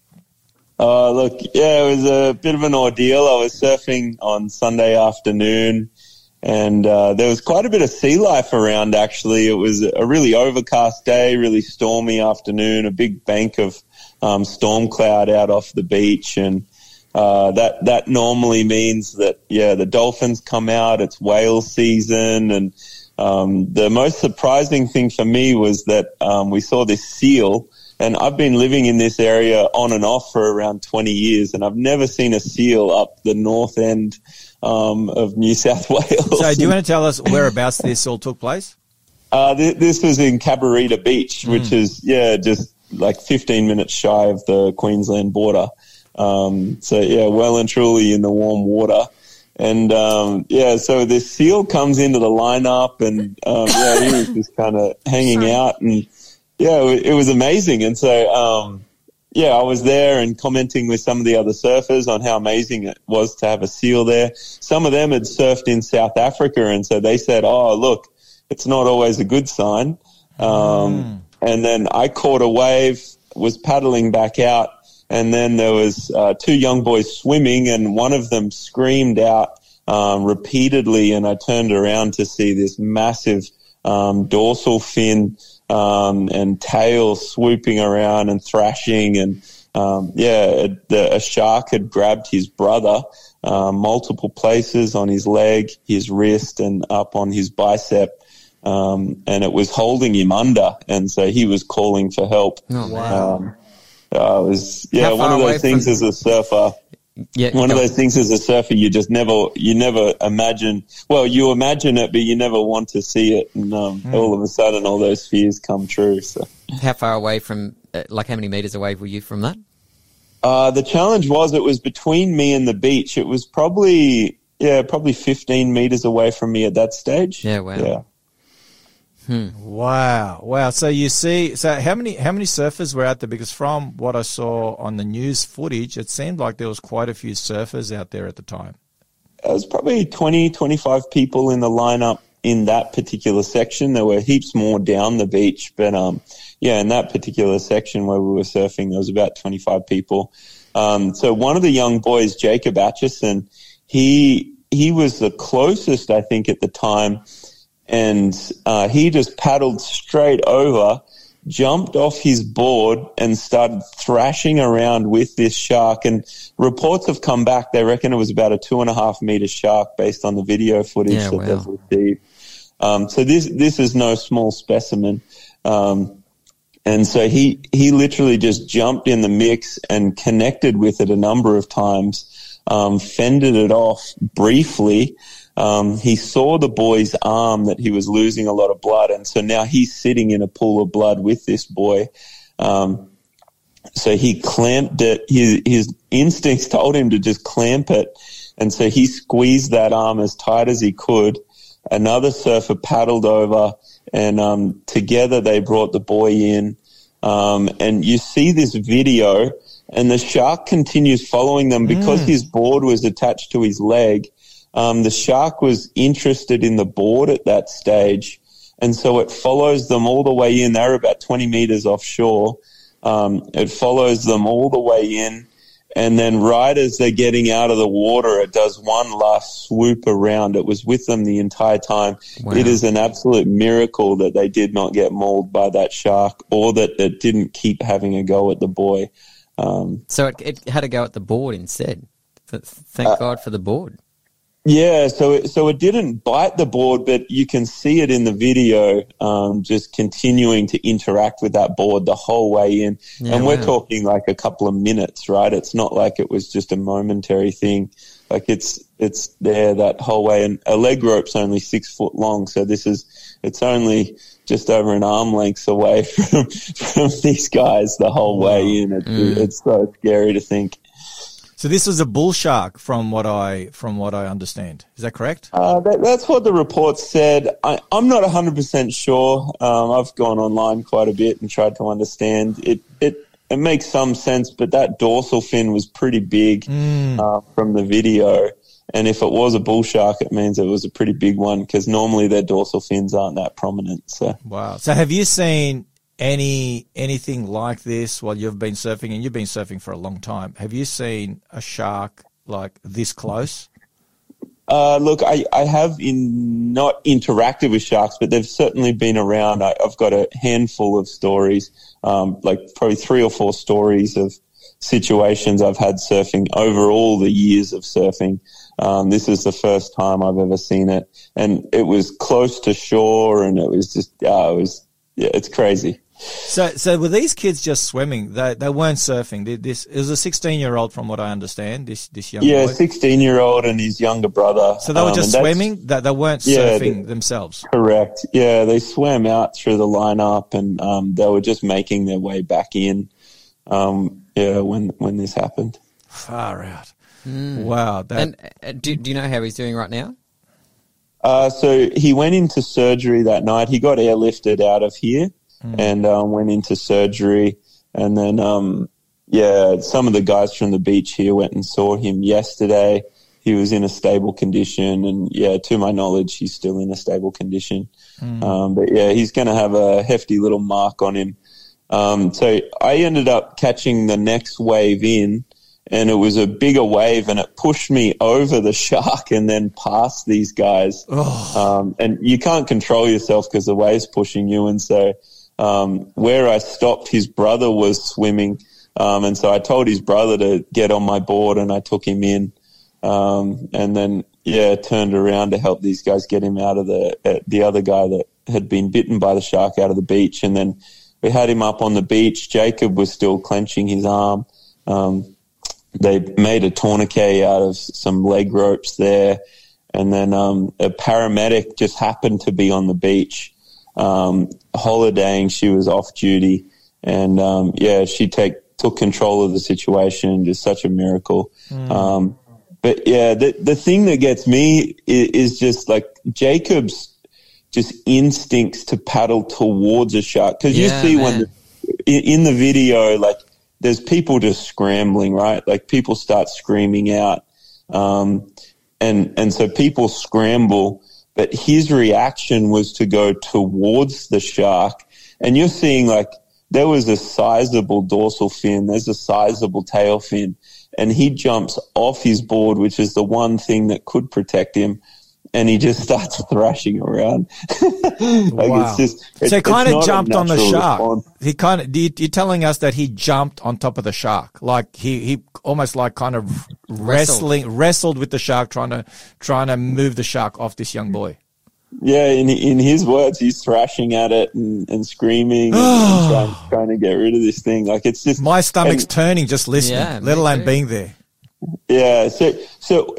Uh, look, yeah, it was a bit of an ordeal. I was surfing on Sunday afternoon, and uh, there was quite a bit of sea life around, actually. It was a really overcast day, really stormy afternoon, a big bank of um, storm cloud out off the beach, and uh, that that normally means that, yeah, the dolphins come out, it's whale season, and um, the most surprising thing for me was that um, we saw this seal. And I've been living in this area on and off for around twenty years, and I've never seen a seal up the north end um, of New South Wales. So do you want to tell us whereabouts this all took place? Uh, th- this was in Cabarita Beach, which is, yeah, just like fifteen minutes shy of the Queensland border. Um, so, yeah, well and truly in the warm water. And, um, yeah, so this seal comes into the lineup, and, um, yeah, he was just kind of hanging Sorry. out, and yeah, it was amazing. And so, um, yeah, I was there and commenting with some of the other surfers on how amazing it was to have a seal there. Some of them had surfed in South Africa, and so they said, oh, look, it's not always a good sign. Um, mm. And then I caught a wave, was paddling back out, and then there was uh, two young boys swimming, and one of them screamed out um, repeatedly, and I turned around to see this massive um, dorsal fin Um, and tail swooping around and thrashing, and um, yeah, a, the, a shark had grabbed his brother um, multiple places on his leg, his wrist, and up on his bicep, um, and it was holding him under, and so he was calling for help. Oh, wow. Um, uh, it was yeah, How one far of away those things from- as a surfer. Yeah, One of go- those things as a surfer, you just never, you never imagine, well, you imagine it, but you never want to see it. And um, Mm. all of a sudden, all those fears come true. So, How far away from, uh, like how many meters away were you from that? uh, the challenge was it was between me and the beach. It was probably, yeah, probably fifteen meters away from me at that stage. Yeah, wow. Yeah. Hmm. Wow, wow. So you see, so how many how many surfers were out there? Because from what I saw on the news footage, it seemed like there was quite a few surfers out there at the time. There was probably twenty, twenty-five people in the lineup in that particular section. There were heaps more down the beach, but um, yeah, in that particular section where we were surfing, there was about twenty-five people. Um, so one of the young boys, Jacob Atchison, he he was the closest, I think, at the time. And uh, he just paddled straight over, jumped off his board and started thrashing around with this shark. And reports have come back. They reckon it was about a two and a half meter shark based on the video footage Yeah, that wow. they've received. Um, so this this is no small specimen. Um, and so he, he literally just jumped in the mix and connected with it a number of times, um, fended it off briefly. Um, he saw the boy's arm that he was losing a lot of blood, and so now he's sitting in a pool of blood with this boy. Um, so he clamped it. His, his instincts told him to just clamp it, and so he squeezed that arm as tight as he could. Another surfer paddled over, and um, together they brought the boy in. Um, and you see this video, and the shark continues following them because mm. his board was attached to his leg. Um, the shark was interested in the board at that stage, and so it follows them all the way in. They're about twenty meters offshore. Um, it follows them all the way in, and then right as they're getting out of the water, it does one last swoop around. It was with them the entire time. Wow. It is an absolute miracle that they did not get mauled by that shark, or that it didn't keep having a go at the boy. Um, So it, it had to go at the board instead. Thank uh, God for the board. Yeah, so it, so it didn't bite the board, but you can see it in the video, um, just continuing to interact with that board the whole way in. Yeah, and we're wow. talking like a couple of minutes, right? It's not like it was just a momentary thing. Like it's it's there that whole way. And a leg rope's only six foot long, so this is it's only just over an arm length away from from these guys the whole way in. It's, Mm. it's so scary to think. So this was a bull shark, from what I from what I understand. Is that correct? Uh, that, that's what the report said. I, I'm not one hundred percent sure. Um, I've gone online quite a bit and tried to understand. It it it makes some sense, but that dorsal fin was pretty big Mm. uh, from the video. And if it was a bull shark, it means it was a pretty big one, because normally their dorsal fins aren't that prominent. So Wow. So have you seen any anything like this while you've been surfing, and you've been surfing for a long time? Have you seen a shark like this close? Uh, look, I, I have in not interacted with sharks, but they've certainly been around. I, I've got a handful of stories, um, like probably three or four stories of situations I've had surfing over all the years of surfing. Um, this is the first time I've ever seen it, and it was close to shore, and it was just, uh, it was, yeah, it's crazy. So, so were these kids just swimming? They they weren't surfing. They, this it was a sixteen-year-old, from what I understand. This this young Yeah, boy. sixteen-year-old and his younger brother. So they were Um, just and that's- swimming. That they weren't Yeah, surfing they- themselves. Correct. Yeah, they swam out through the lineup, and um, they were just making their way back in. Um, yeah, when when this happened. Far out. Wow. That, And uh, do, do you know how he's doing right now? Uh, so he went into surgery that night. He got airlifted out of here and um, went into surgery. And then, um, yeah, some of the guys from the beach here went and saw him yesterday. He was in a stable condition. And, yeah, to my knowledge, he's still in a stable condition. Um, but, yeah, he's going to have a hefty little mark on him. Um, so I ended up catching the next wave in, and it was a bigger wave, and it pushed me over the shark and then past these guys. Um, and you can't control yourself because the wave's pushing you. And so um, where I stopped, his brother was swimming. Um, and so I told his brother to get on my board, and I took him in. Um, and then, yeah, turned around to help these guys get him out of the, uh, the other guy that had been bitten by the shark out of the beach. And then we had him up on the beach. Jacob was still clenching his arm. Um, They made a tourniquet out of some leg ropes there. And then um, a paramedic just happened to be on the beach um, holidaying. She was off duty. And, um, yeah, she take, took control of the situation. Just such a miracle. Mm. Um, but, yeah, the, the thing that gets me is, is just, like, Jacob's just instincts to paddle towards a shark. Because Yeah, you see man. when the, in in the video, like there's people just scrambling, right? Like people start screaming out, um, and and so people scramble. But his reaction was to go towards the shark, and you're seeing like there was a sizable dorsal fin, there's a sizable tail fin, and he jumps off his board, which is the one thing that could protect him. And he just starts thrashing around. like Wow. it's just, it's, So he kind it's of not a jumped on the natural shark. response. He kind of, you're telling us that he jumped on top of the shark, like he, he almost like kind of wrestling, wrestled with the shark, trying to trying to move the shark off this young boy. Yeah, in in his words, he's thrashing at it and, and screaming and, and trying, trying to get rid of this thing. Like it's just My stomach's and- turning just listening, Yeah, let me alone too. being there. Yeah, so so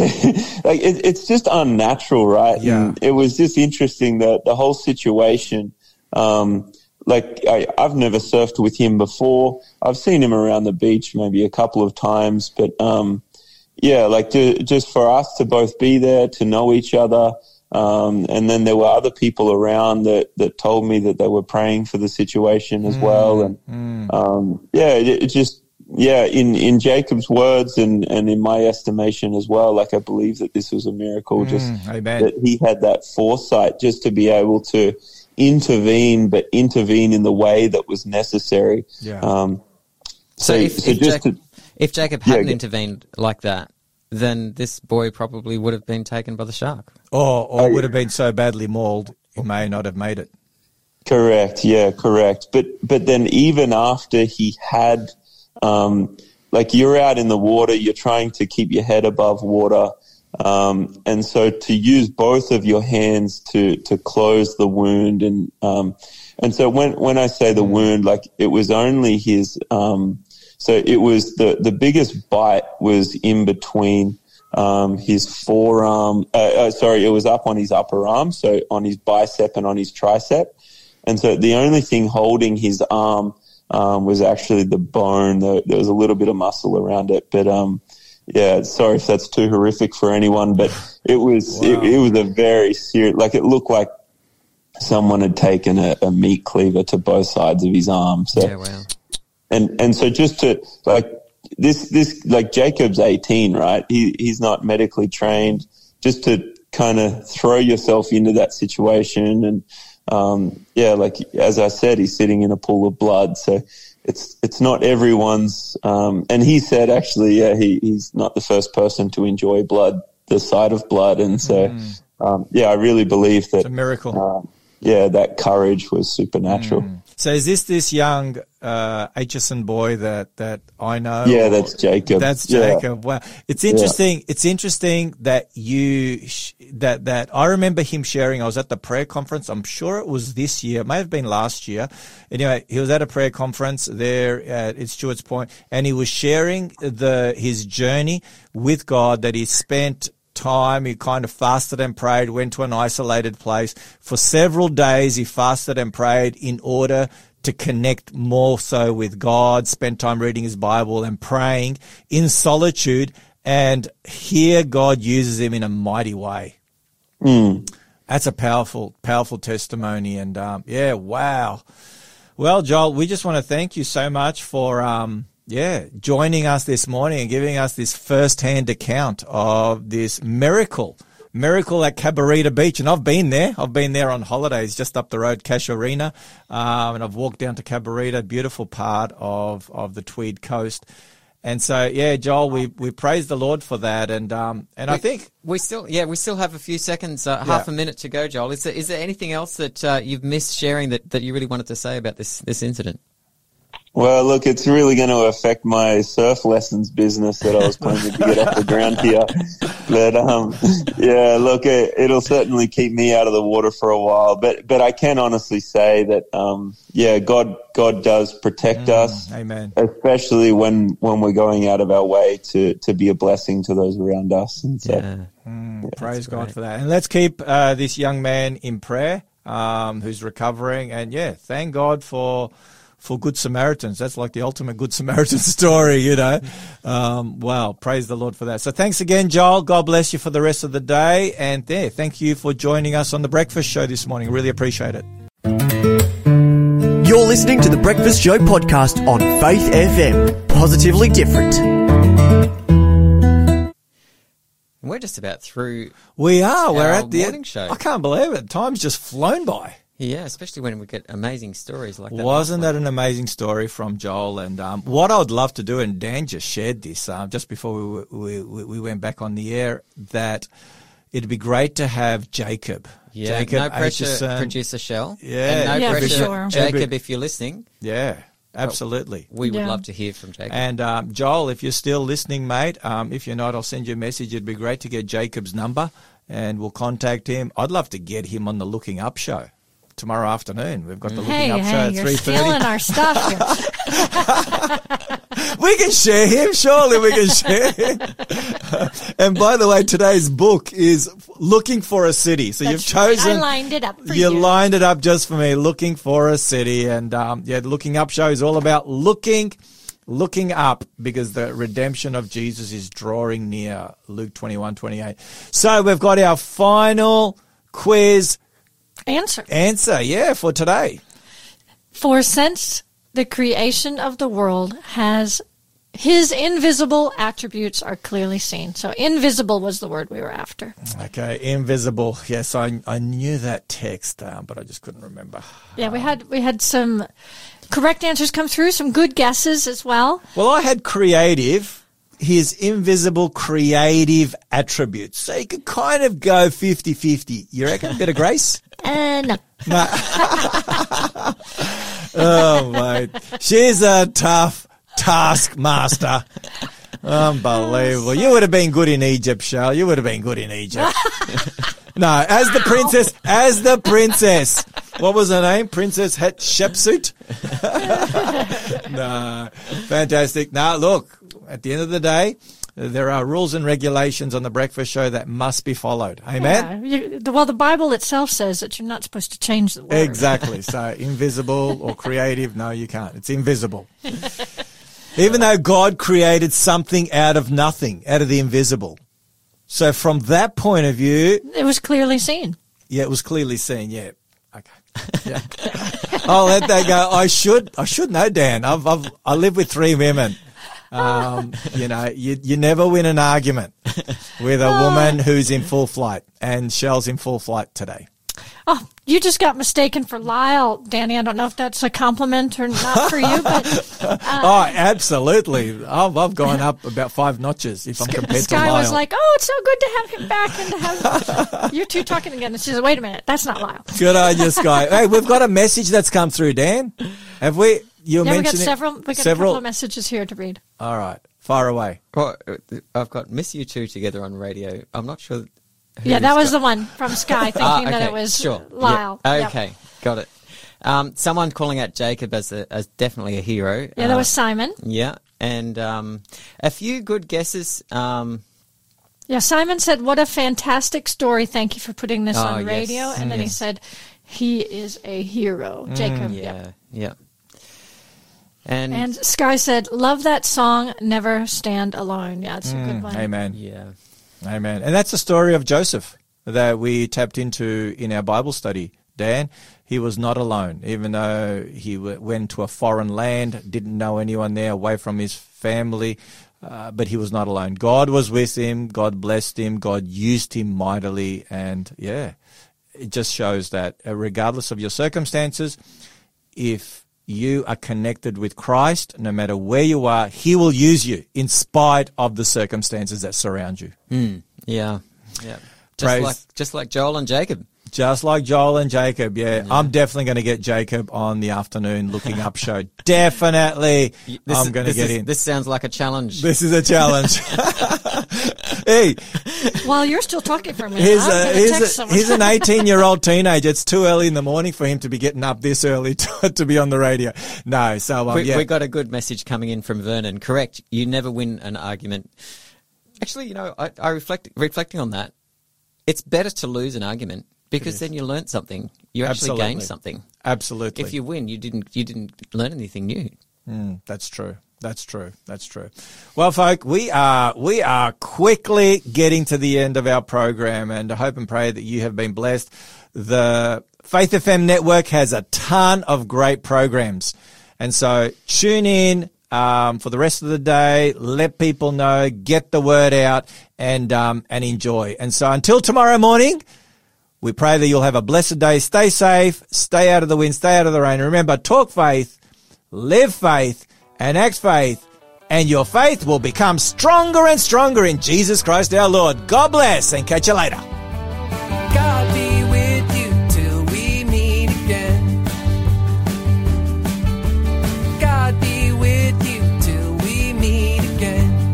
like it, it's just unnatural, right? Yeah. And it was just interesting that the whole situation. Um, like I, I've never surfed with him before. I've seen him around the beach maybe a couple of times, but um, yeah, like to, just for us to both be there, to know each other. Um, and then there were other people around that, that told me that they were praying for the situation as well. And, um, yeah, it, it just, yeah, in, in Jacob's words and, and in my estimation as well, like I believe that this was a miracle, just amen. that he had that foresight just to be able to intervene, but intervene in the way that was necessary. Yeah. Um, So, so, if, so if, just Jacob, to, if Jacob Yeah, hadn't go- intervened like that, then this boy probably would have been taken by the shark. Or, or Oh, would yeah. have been so badly mauled, he may not have made it. Correct. Yeah, correct. But but then even after he had, um, like you're out in the water, you're trying to keep your head above water, um, and so to use both of your hands to to close the wound, and um, and so when when I say the wound, like it was only his, um, so it was the the biggest bite was in between. Um, his forearm, uh, uh, sorry, it was up on his upper arm, so on his bicep and on his tricep. And so the only thing holding his arm um, was actually the bone. There, there was a little bit of muscle around it. But, um, yeah, sorry if that's too horrific for anyone, but it was, Wow. it, it was a very serious, like it looked like someone had taken a, a meat cleaver to both sides of his arm. So, Yeah, wow. and, and so just to, like, this, this, like Jacob's eighteen, right? He, he's not medically trained. Just to kind of throw yourself into that situation. And, um, yeah, like, as I said, he's sitting in a pool of blood. So it's, it's not everyone's, um, and he said actually, yeah, he, he's not the first person to enjoy blood, the sight of blood. And so, um, yeah, I really believe that, It's a miracle. uh, yeah, that courage was supernatural. So is this this young uh, Aitchison boy that, that I know? Yeah, or- that's Jacob. That's Yeah. Jacob. Wow, it's interesting. It's interesting that you sh- that that I remember him sharing. I was at the prayer conference. I'm sure it was this year. It may have been last year. Anyway, he was at a prayer conference there at at Stewart's Point, and he was sharing the his journey with God that he spent. Time he kind of fasted and prayed, went to an isolated place for several days. He fasted and prayed in order to connect more so with God, spent time reading his Bible and praying in solitude, and here God uses him in a mighty way. Mm. That's a powerful, powerful testimony. And um, yeah, wow. Well, Joel, we just want to thank you so much for um, yeah, joining us this morning and giving us this first-hand account of this miracle, miracle at Cabarita Beach. And I've been there. I've been there on holidays just up the road, Casuarina, um, and I've walked down to Cabarita, beautiful part of, of the Tweed Coast. And so, yeah, Joel, we, we praise the Lord for that. And um, and I think We still, yeah, we still have a few seconds, uh, half a minute to go, Joel. Is there, is there anything else that uh, you've missed sharing that, that you really wanted to say about this, this incident? Well, look, it's really going to affect my surf lessons business that I was planning to get off the ground here. But, um, yeah, look, it, it'll certainly keep me out of the water for a while. But, but I can honestly say that, um, yeah, God, God does protect Mm, us, amen. especially when, when we're going out of our way to, to be a blessing to those around us. And so, Yeah. Mm, praise God great. for that. And let's keep uh, this young man in prayer um, who's recovering. And, yeah, thank God for for Good Samaritans. That's like the ultimate Good Samaritan story, you know. Um, wow, praise the Lord for that. So thanks again, Joel. God bless you for the rest of the day. And there, thank you for joining us on The Breakfast Show this morning. Really appreciate it. You're listening to The Breakfast Show podcast on Faith F M. Positively different. We're just about through. We are. We're our at the morning end. show. I can't believe it. Time's just flown by. Yeah, especially when we get amazing stories like that. Wasn't that an amazing story from Joel? And um, what I would love to do, and Dan just shared this um, just before we, we we went back on the air, that it'd be great to have Jacob. Yeah, Jacob no pressure, Aitchison. producer Shell. Yeah. And no Yeah, for pressure, sure. Jacob, if you're listening. Yeah, absolutely. We would Yeah. love to hear from Jacob. And um, Joel, if you're still listening, mate, um, if you're not, I'll send you a message. It'd be great to get Jacob's number, and we'll contact him. I'd love to get him on the Looking Up show tomorrow afternoon. We've got the Looking Hey, Up show hey, at you're three thirty. stealing our stuff here. We can share him. Surely we can share him. And by the way, today's book is Looking for a City. So That's you've right. chosen. I lined it up for you. you. lined it up just for me. Looking for a City. And um, yeah, the Looking Up show is all about looking, looking up, because the redemption of Jesus is drawing near. Luke twenty-one twenty-eight. So we've got our final quiz Answer. answer, yeah, for today. For since the creation of the world has his invisible attributes are clearly seen. So invisible was the word we were after. Okay, invisible. Yes, I I knew that text, um, but I just couldn't remember. Yeah, we had we had some correct answers come through, some good guesses as well. Well, I had creative, his invisible creative attributes. So you could kind of go fifty-fifty. You reckon? A bit of grace? Uh, no. No. Oh, mate. She's a tough taskmaster. Unbelievable. You would have been good in Egypt, Shell. You would have been good in Egypt. No, as the princess, as the princess. What was her name? Princess Hatshepsut? No, fantastic. Now, look, at the end of the day, there are rules and regulations on the breakfast show that must be followed. Amen? Yeah, you, the, well, the Bible itself says that you're not supposed to change the word. Exactly. So invisible or creative, no, you can't. It's invisible. Even though God created something out of nothing, out of the invisible. So from that point of view, It was clearly seen. yeah, it was clearly seen. Yeah. Okay. Yeah. I'll let that go. I should, I should know, Dan. I've, I've, I live with three women. Um, you know, you, you never win an argument with a woman who's in full flight, and Shell's in full flight today. Oh, you just got mistaken for Lyle, Danny. I don't know if that's a compliment or not for you, but Oh, absolutely. I've, I've gone up about five notches if I'm compared to Sky Lyle. was like, "Oh, it's so good to have him back and to have you two talking again." And she said, "Wait a minute, that's not Lyle." Good on you, Sky. Hey, we've got a message that's come through, Dan. Have we? You Yeah, we got mentioned it? several. We got several. a couple of messages here to read. All right, far away. Well, I've got Miss You Two together on radio. I'm not sure. who Yeah, that was Sky- the one from Sky, thinking Ah, that okay, it was sure. Lyle. Yeah. Yep. Okay, got it. Um, someone calling out Jacob as a, as definitely a hero. Yeah, that Uh, was Simon. Yeah, and um, a few good guesses. Um, Yeah, Simon said, "What a fantastic story! Thank you for putting this Oh, on yes. radio." And then he Yes. said, "He is a hero." Jacob. yeah, Yep. yeah. And, And Sky said, "Love that song, Never Stand Alone." Yeah, it's a good one. Amen. yeah, Amen. And that's the story of Joseph that we tapped into in our Bible study, Dan. He was not alone, even though he w- went to a foreign land, didn't know anyone there, away from his family, uh, but he was not alone. God was with him. God blessed him. God used him mightily. And yeah, it just shows that uh, regardless of your circumstances, if you are connected with Christ, no matter where you are, he will use you in spite of the circumstances that surround you. mm, yeah, yeah. Just Praise- like just like Joel and Jacob. Just like Joel and Jacob, yeah. I'm definitely going to get Jacob on the afternoon Looking Up show. Definitely, This I'm is- going to this get is- in. This sounds like a challenge. This is a challenge. Hey, While you're still talking for a minute, he's, I'm a, going to he's, text a, someone. he's an eighteen-year-old teenager. It's too early in the morning for him to be getting up this early to, to be on the radio. No, so um, we, yeah. we got a good message coming in from Vernon. Correct. You never win an argument. Actually, you know, I, I reflect reflecting on that. It's better to lose an argument Because then you learnt something. You actually Absolutely. gained something. Absolutely. If you win, you didn't you didn't learn anything new. Mm, that's true. That's true. That's true. Well, folk, we are we are quickly getting to the end of our program, and I hope and pray that you have been blessed. The Faith F M network has a ton of great programs, and so tune in um, for the rest of the day. Let people know, get the word out, and um, and enjoy. And so until tomorrow morning, we pray that you'll have a blessed day. Stay safe. Stay out of the wind. Stay out of the rain. Remember, talk faith, live faith, and act faith, and your faith will become stronger and stronger in Jesus Christ our Lord. God bless, and catch you later. God be with you till we meet again. God be with you till we meet again.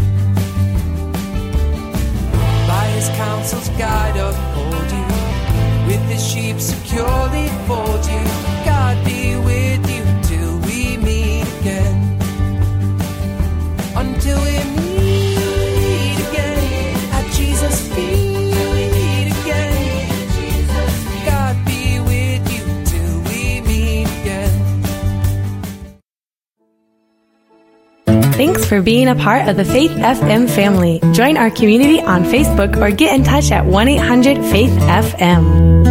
By his counsel's guide uphold you, with his sheep securely fold you. God be with you till we meet again. Until we meet again at Jesus' feet again. God be with you till we meet again. Thanks for being a part of the Faith F M family. Join our community on Facebook or get in touch at one eight hundred faith F M.